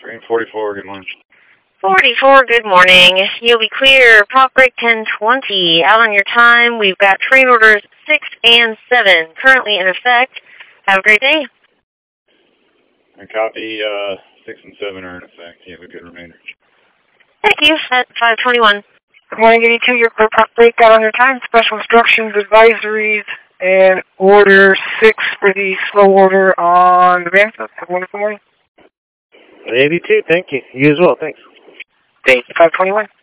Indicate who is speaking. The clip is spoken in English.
Speaker 1: Green 44, good morning.
Speaker 2: 44, good morning. You'll be clear. Prop break 1020. Out on your time, we've got train orders 6 and 7 currently in effect. Have a great day.
Speaker 1: And copy 6 and 7 are in effect. You have a good remainder.
Speaker 2: Thank you. At 521.
Speaker 3: Good morning, 82. Your clear prop break. Out on your time. Special instructions, advisories, and order 6 for the slow order on the van. Have a wonderful morning.
Speaker 4: 82, thank you. You as well, thanks.
Speaker 3: Date 521.